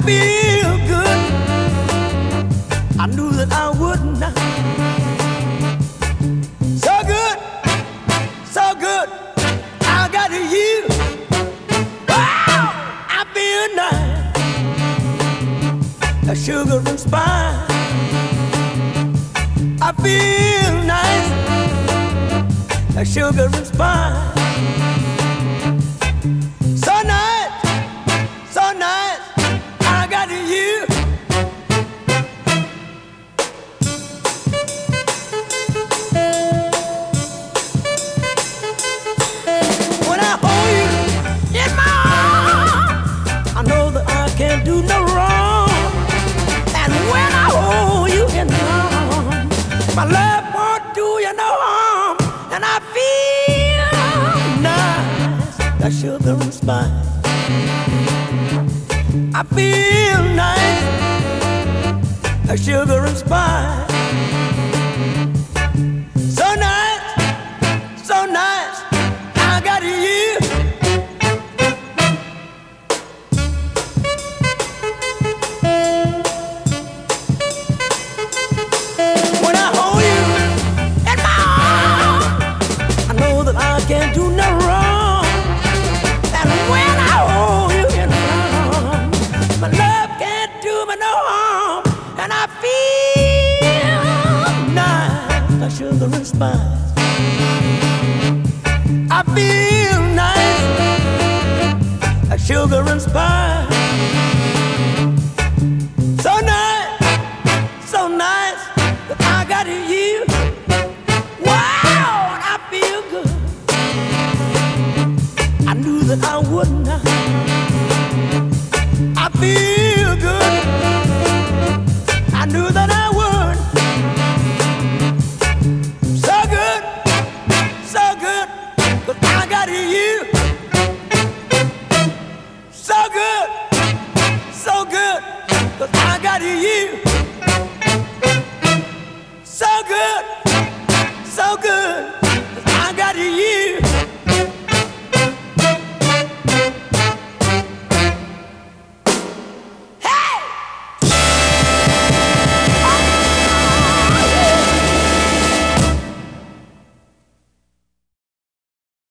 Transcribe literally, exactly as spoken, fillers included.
feel good. I knew that I would not. So good, so good. I got you. Wow, I feel nice. A sugar and spice. I feel nice. A sugar and spice. So nice, so nice. I got you. When I hold you in my arms, I know that I can't do no wrong. And when I hold you in my arms, my love won't do you no harm. And I feel nice, like sugar and spice. I feel nice, like sugar and spice. So nice, so nice, I got you. When I hold you in my arms, I know that I can't do no wrong. And when I hold you in my arms, my love can't do me no harm. And I feel nice, like sugar and spice. I feel nice, like sugar and spice. So nice, so nice, that I got you. Wow, and I feel good. I knew that I would not. I feel good. I knew that I would. So good, so good, but I got you. So good, so good, but I got you. So good, so good.